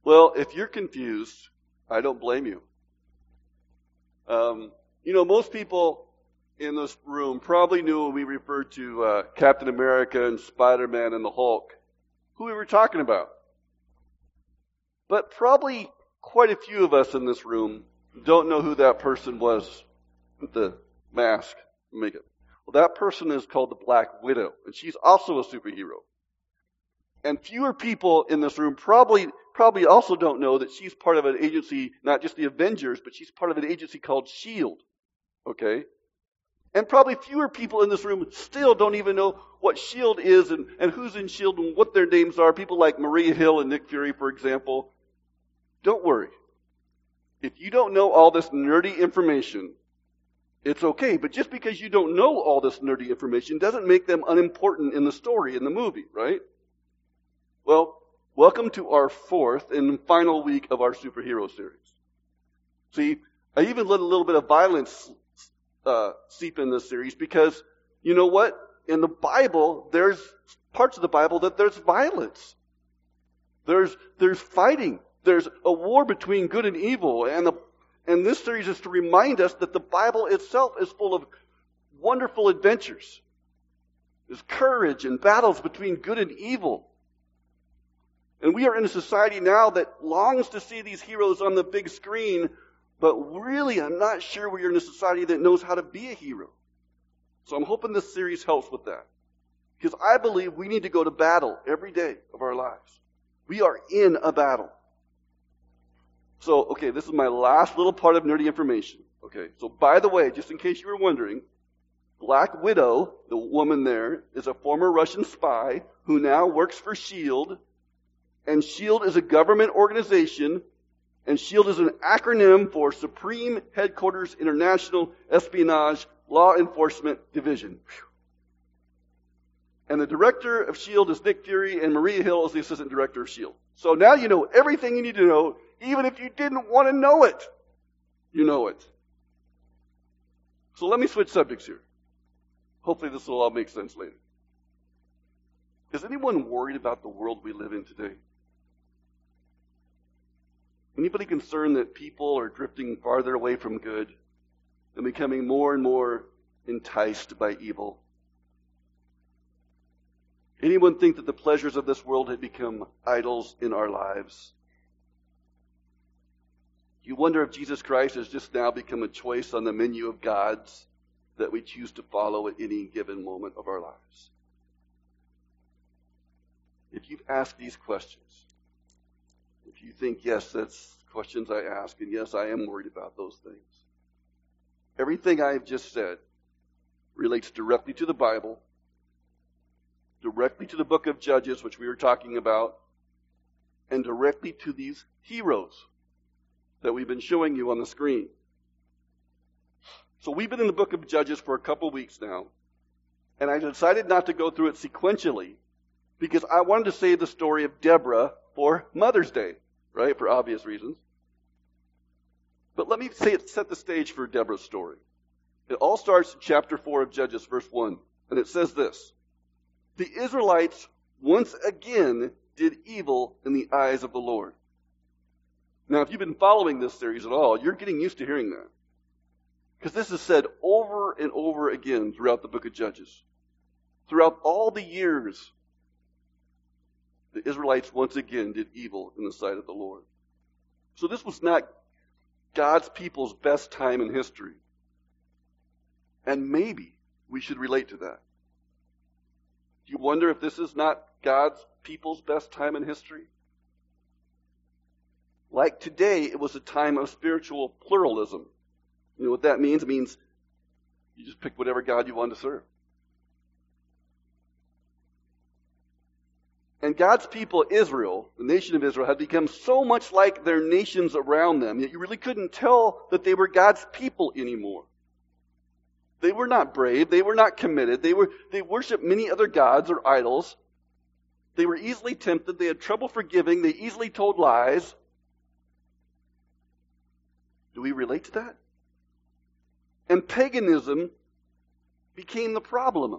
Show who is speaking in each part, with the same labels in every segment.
Speaker 1: Well, if you're confused, I don't blame you. Most people in this room probably knew when we referred to Captain America and Spider-Man and the Hulk, who we were talking about. But probably quite a few of us in this room don't know who that person was with the mask and makeup. Well, that person is called the Black Widow, and she's also a superhero. And fewer people in this room probably also don't know that she's part of an agency, not just the Avengers, but she's part of an agency called S.H.I.E.L.D. Okay? And probably fewer people in this room still don't even know what S.H.I.E.L.D. is and who's in S.H.I.E.L.D. and what their names are. People like Maria Hill and Nick Fury, for example. Don't worry. If you don't know all this nerdy information, it's okay. But just because you don't know all this nerdy information doesn't make them unimportant in the story, in the movie, right? Well, welcome to our fourth and final week of our superhero series. See, I even let a little bit of violence seep in this series because, you know what? In the Bible, there's parts of the Bible that there's violence. There's fighting. There's a war between good and evil. And this series is to remind us that the Bible itself is full of wonderful adventures. There's courage and battles between good and evil. And we are in a society now that longs to see these heroes on the big screen, but really I'm not sure we're in a society that knows how to be a hero. So I'm hoping this series helps with that. Because I believe we need to go to battle every day of our lives. We are in a battle. So, okay, this is my last little part of nerdy information. Okay, so by the way, just in case you were wondering, Black Widow, the woman there, is a former Russian spy who now works for S.H.I.E.L.D., and S.H.I.E.L.D. is a government organization, and S.H.I.E.L.D. is an acronym for Supreme Headquarters International Espionage Law Enforcement Division. Whew. And the director of S.H.I.E.L.D. is Nick Fury, and Maria Hill is the assistant director of S.H.I.E.L.D. So now you know everything you need to know, even if you didn't want to know it. You know it. So let me switch subjects here. Hopefully this will all make sense later. Is anyone worried about the world we live in today? Anybody concerned that people are drifting farther away from good and becoming more and more enticed by evil? Anyone think that the pleasures of this world have become idols in our lives? You wonder if Jesus Christ has just now become a choice on the menu of gods that we choose to follow at any given moment of our lives? If you've asked these questions, if you think, yes, that's questions I ask, and yes, I am worried about those things, everything I've just said relates directly to the Bible, directly to the book of Judges, which we were talking about, and directly to these heroes that we've been showing you on the screen. So we've been in the book of Judges for a couple weeks now, and I decided not to go through it sequentially because I wanted to save the story of Deborah for Mother's Day, right, for obvious reasons. But let me set the stage for Deborah's story. It all starts in chapter 4 of Judges, verse 1, and it says this: The Israelites once again did evil in the eyes of the Lord. Now, if you've been following this series at all, you're getting used to hearing that. Because this is said over and over again throughout the book of Judges. Throughout all the years, the Israelites once again did evil in the sight of the Lord. So this was not God's people's best time in history. And maybe we should relate to that. Do you wonder if this is not God's people's best time in history? Like today, it was a time of spiritual pluralism. You know what that means? It means you just pick whatever God you want to serve. And God's people, Israel, the nation of Israel, had become so much like their nations around them that you really couldn't tell that they were God's people anymore. They were not brave. They were not committed. They worshiped many other gods or idols. They were easily tempted. They had trouble forgiving. They easily told lies. Do we relate to that? And paganism became the problem.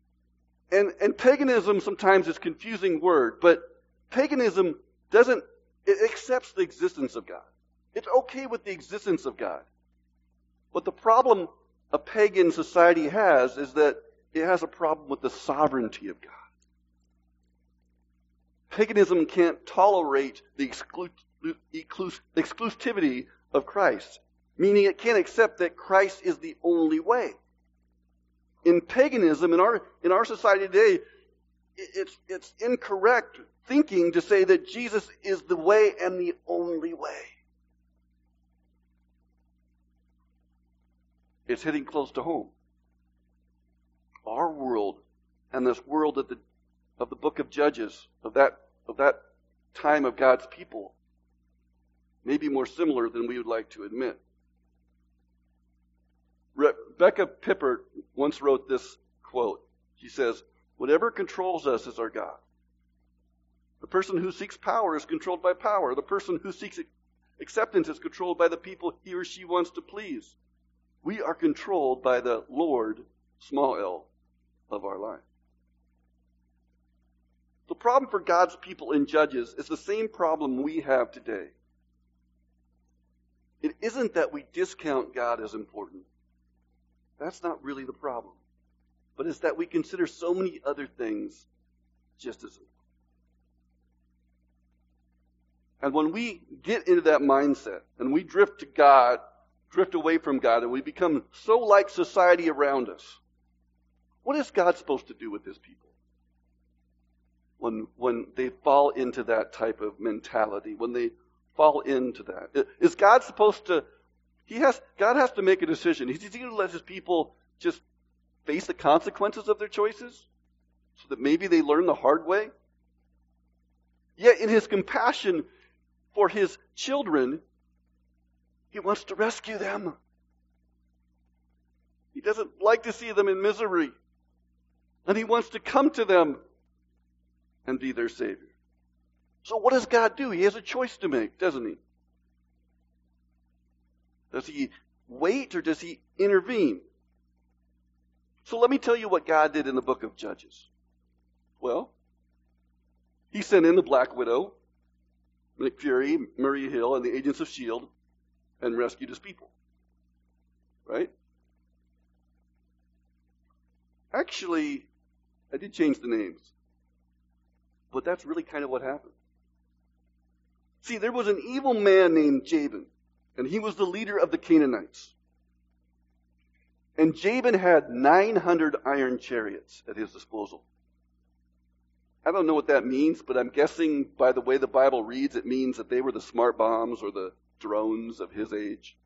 Speaker 1: And paganism sometimes is a confusing word, but paganism doesn't It accepts the existence of God. It's okay with the existence of God. But the problem a pagan society has is that it has a problem with the sovereignty of God. Paganism can't tolerate the exclusivity of Christ, meaning it can't accept that Christ is the only way. In paganism, in our society today, it's incorrect thinking to say that Jesus is the way and the only way. It's hitting close to home. Our world and this world of the book of Judges, of that time of God's people, may be more similar than we would like to admit. Rebecca Pippert once wrote this quote. She says, "Whatever controls us is our God. The person who seeks power is controlled by power. The person who seeks acceptance is controlled by the people he or she wants to please. We are controlled by the Lord, small l, of our life." The problem for God's people in Judges is the same problem we have today. It isn't that we discount God as important. That's not really the problem. But it's that we consider so many other things just as important. And when we get into that mindset and we drift away from God, and we become so like society around us, what is God supposed to do with his people? When they fall into that type of mentality, when they fall into that, is God supposed to? God has to make a decision. Is he going to let his people just face the consequences of their choices, so that maybe they learn the hard way? Yet, in his compassion for his children, he wants to rescue them. He doesn't like to see them in misery, and he wants to come to them and be their Savior. So what does God do? He has a choice to make, doesn't he? Does he wait or does he intervene? So let me tell you what God did in the book of Judges. Well, he sent in the Black Widow, Nick Fury, Maria Hill, and the agents of S.H.I.E.L.D. and rescued his people. Right? Actually, I did change the names. But that's really kind of what happened. See, there was an evil man named Jabin, and he was the leader of the Canaanites. And Jabin had 900 iron chariots at his disposal. I don't know what that means, but I'm guessing by the way the Bible reads, it means that they were the smart bombs or the drones of his age.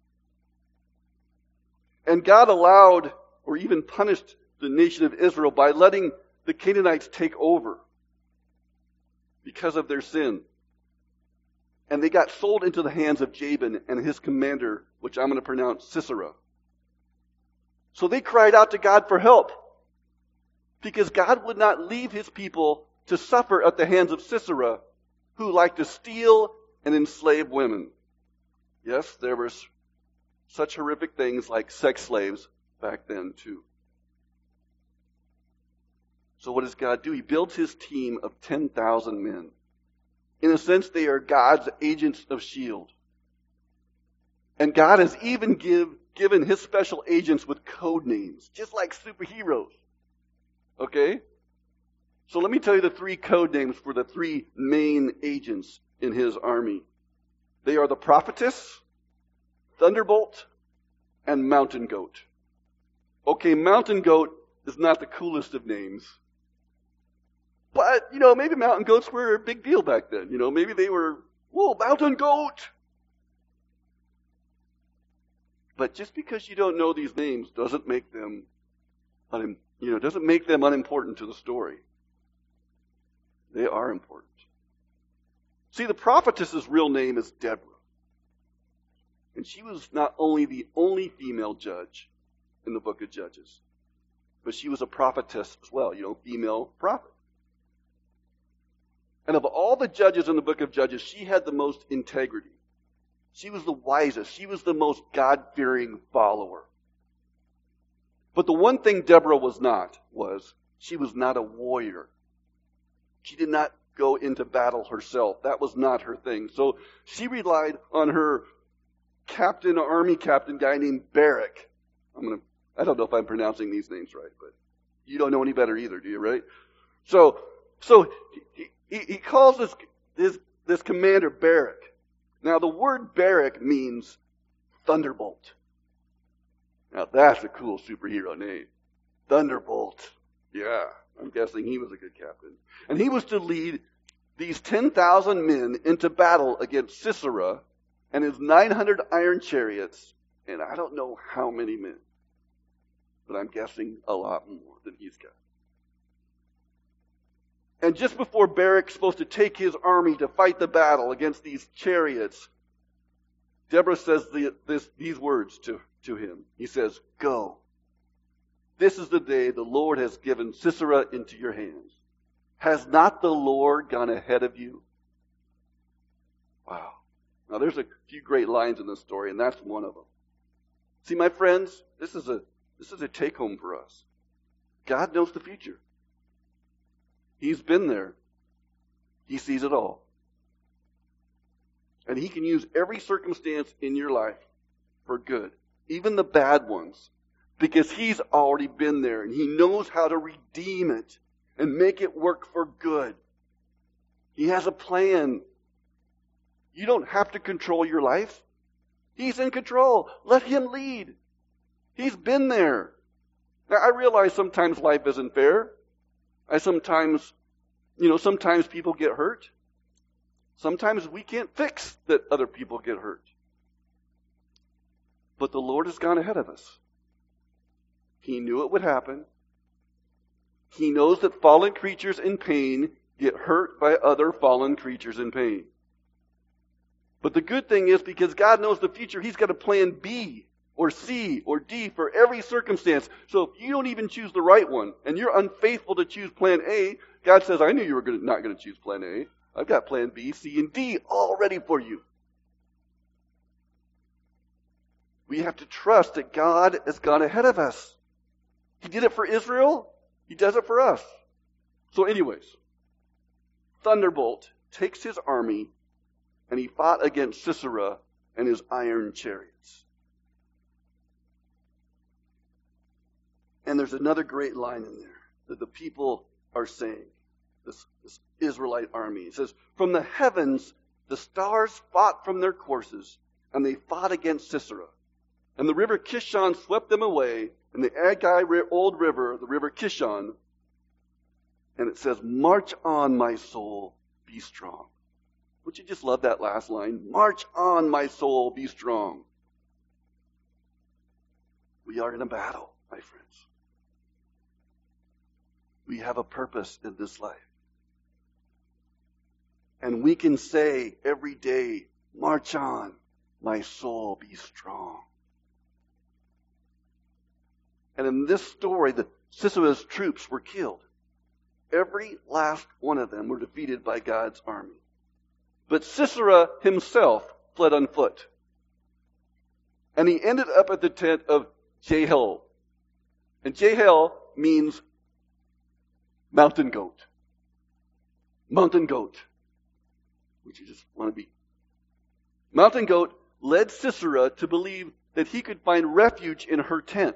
Speaker 1: And God allowed or even punished the nation of Israel by letting the Canaanites take over because of their sin. And they got sold into the hands of Jabin and his commander, which I'm going to pronounce Sisera. So they cried out to God for help, because God would not leave his people to suffer at the hands of Sisera, who liked to steal and enslave women. Yes, there were such horrific things like sex slaves back then too. So what does God do? He builds his team of 10,000 men. In a sense, they are God's agents of S.H.I.E.L.D. And God has even given his special agents with code names, just like superheroes. Okay? So let me tell you the 3 code names for the 3 main agents in his army. They are the Prophetess, Thunderbolt, and Mountain Goat. Okay, Mountain Goat is not the coolest of names. But, maybe mountain goats were a big deal back then. Maybe they were, whoa, mountain goat! But just because you don't know these names doesn't make them, unimportant to the story. They are important. See, the prophetess's real name is Deborah. And she was not only the only female judge in the book of Judges, but she was a prophetess as well, female prophet. And of all the judges in the book of Judges, she had the most integrity. She was the wisest. She was the most God-fearing follower. But the one thing Deborah was she was not a warrior. She did not go into battle herself. That was not her thing. So she relied on her army captain guy named Barak. I don't know if I'm pronouncing these names right, but you don't know any better either, do you, right? So he calls this commander Barak. Now the word Barak means thunderbolt. Now that's a cool superhero name. Thunderbolt. Yeah, I'm guessing he was a good captain. And he was to lead these 10,000 men into battle against Sisera and his 900 iron chariots, and I don't know how many men, but I'm guessing a lot more than he's got. And just before Barak's supposed to take his army to fight the battle against these chariots, Deborah says these words to him. He says, "Go. This is the day the Lord has given Sisera into your hands. Has not the Lord gone ahead of you?" Wow. Now there's a few great lines in this story, and that's one of them. See, my friends, this is a take-home for us. God knows the future. He's been there. He sees it all. And He can use every circumstance in your life for good, even the bad ones, because He's already been there, and He knows how to redeem it and make it work for good. He has a plan. You don't have to control your life. He's in control. Let Him lead. He's been there. Now, I realize sometimes life isn't fair. Sometimes people get hurt. Sometimes we can't fix that other people get hurt. But the Lord has gone ahead of us. He knew it would happen. He knows that fallen creatures in pain get hurt by other fallen creatures in pain. But the good thing is, because God knows the future, He's got a plan B or C or D for every circumstance. So if you don't even choose the right one, and you're unfaithful to choose plan A, God says, I knew you were not going to choose plan A. I've got plan B, C, and D all ready for you. We have to trust that God has gone ahead of us. He did it for Israel. He does it for us. So anyways, Thunderbolt takes his army and he fought against Sisera and his iron chariots. And there's another great line in there that the people are saying, this Israelite army. It says, "From the heavens the stars fought from their courses, and they fought against Sisera. And the river Kishon swept them away, and the Agai old river, the river Kishon." And it says, "March on, my soul, be strong." Would you just love that last line? March on, my soul, be strong. We are in a battle, my friends. We have a purpose in this life. And we can say every day, "March on, my soul, be strong." And in this story, Sisera's troops were killed. Every last one of them were defeated by God's army. But Sisera himself fled on foot. And he ended up at the tent of Jael. And Jael means mountain goat. Mountain goat. Would you just want to be? Mountain goat led Sisera to believe that he could find refuge in her tent.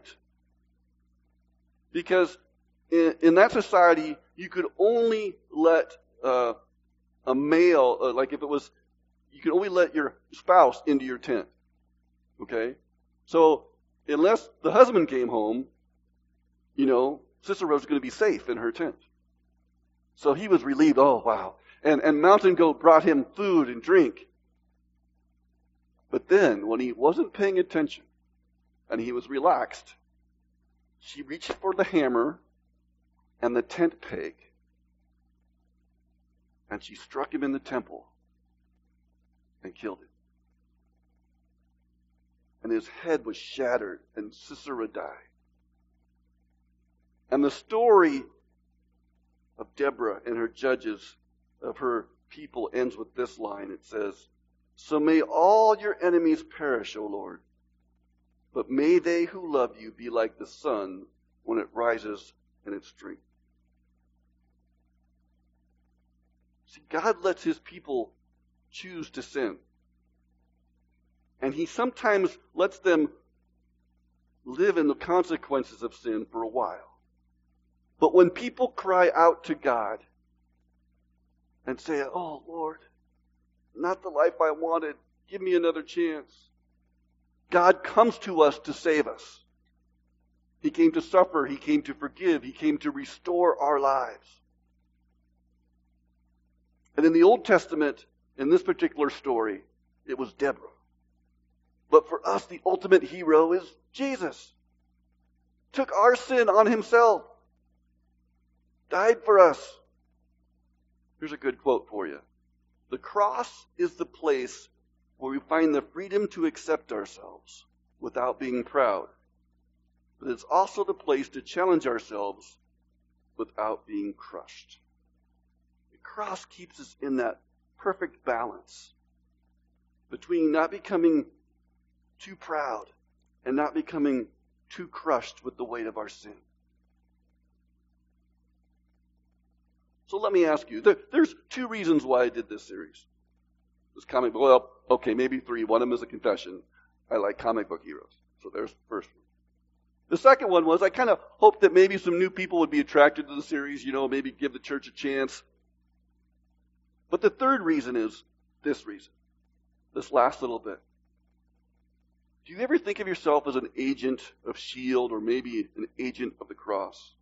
Speaker 1: Because in that society, you could only let a male, you could only let your spouse into your tent. Okay? So, unless the husband came home, Sisera was going to be safe in her tent. So he was relieved. Oh, wow. And Mountain Goat brought him food and drink. But then, when he wasn't paying attention, and he was relaxed, she reached for the hammer and the tent peg, and she struck him in the temple and killed him. And his head was shattered, and Sisera died. And the story of Deborah and her judges, of her people, ends with this line. It says, "So may all your enemies perish, O Lord, but may they who love you be like the sun when it rises in its strength." See, God lets his people choose to sin. And he sometimes lets them live in the consequences of sin for a while. But when people cry out to God and say, "Oh, Lord, not the life I wanted. Give me another chance," God comes to us to save us. He came to suffer. He came to forgive. He came to restore our lives. And in the Old Testament, in this particular story, it was Deborah. But for us, the ultimate hero is Jesus. Took our sin on himself. Died for us. Here's a good quote for you. The cross is the place where we find the freedom to accept ourselves without being proud. But it's also the place to challenge ourselves without being crushed. The cross keeps us in that perfect balance between not becoming too proud and not becoming too crushed with the weight of our sin. So let me ask you, there's two reasons why I did this series. This comic book, well, okay, maybe three. One of them is a confession. I like comic book heroes. So there's the first one. The second one was I kind of hoped that maybe some new people would be attracted to the series, maybe give the church a chance. But the third reason is this reason, this last little bit. Do you ever think of yourself as an agent of S.H.I.E.L.D. or maybe an agent of the cross?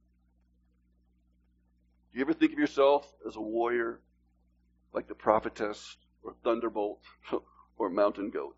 Speaker 1: Do you ever think of yourself as a warrior like the prophetess or thunderbolt or mountain goat?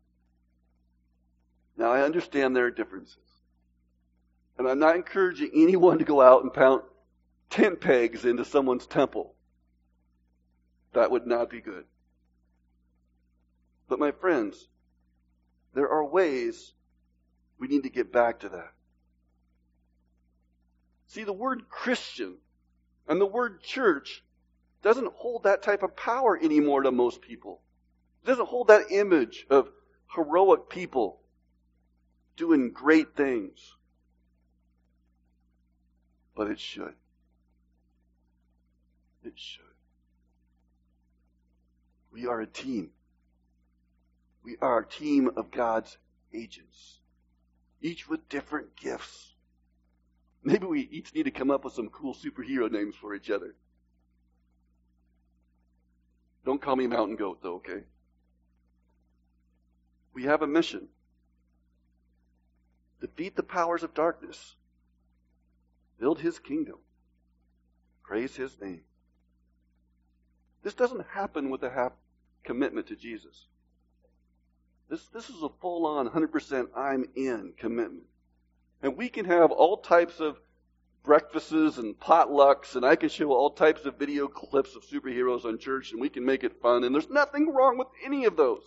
Speaker 1: Now, I understand there are differences. And I'm not encouraging anyone to go out and pound tent pegs into someone's temple. That would not be good. But my friends, there are ways we need to get back to that. See, the word Christian and the word church doesn't hold that type of power anymore to most people. It doesn't hold that image of heroic people doing great things. But it should. It should. We are a team. We are a team of God's agents, each with different gifts. Maybe we each need to come up with some cool superhero names for each other. Don't call me Mountain Goat, though, okay? We have a mission. Defeat the powers of darkness. Build his kingdom. Praise his name. This doesn't happen with a half commitment to Jesus. This is a full-on 100% I'm in commitment. And we can have all types of breakfasts and potlucks, and I can show all types of video clips of superheroes on church, and we can make it fun, and there's nothing wrong with any of those.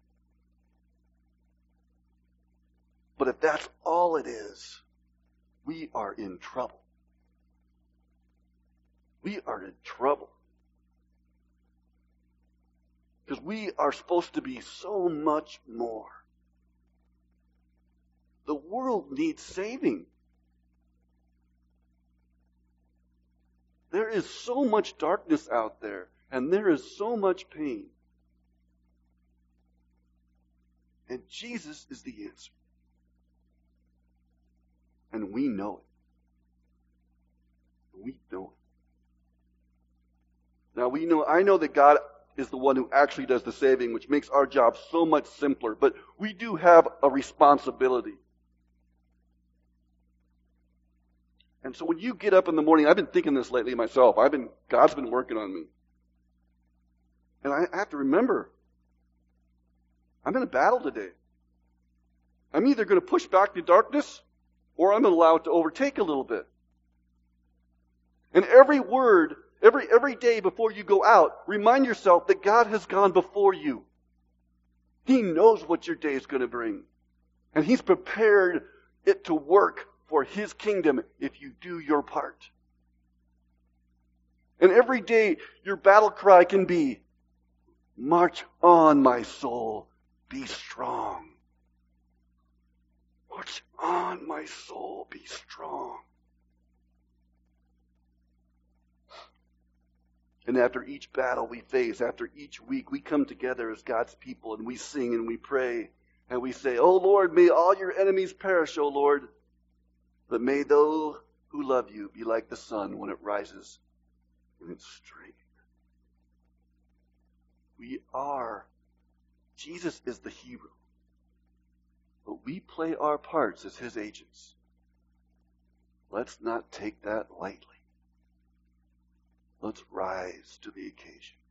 Speaker 1: But if that's all it is, we are in trouble. We are in trouble. Because we are supposed to be so much more. The world needs saving. There is so much darkness out there, and there is so much pain. And Jesus is the answer. And we know it. We know it. Now I know that God is the one who actually does the saving, which makes our job so much simpler. But we do have a responsibility. And so when you get up in the morning, I've been thinking this lately myself. God's been working on me. And I have to remember, I'm in a battle today. I'm either going to push back the darkness, or I'm going to allow it to overtake a little bit. And every word, every day before you go out, remind yourself that God has gone before you. He knows what your day is going to bring. And He's prepared it to work for His kingdom if you do your part. And every day your battle cry can be, "March on, my soul, be strong. March on, my soul, be strong." And after each battle we face, after each week, we come together as God's people and we sing and we pray and we say, "Oh Lord, may all your enemies perish, O Lord, but may those who love you be like the sun when it rises in its strength." Jesus is the hero, but we play our parts as his agents. Let's not take that lightly. Let's rise to the occasion.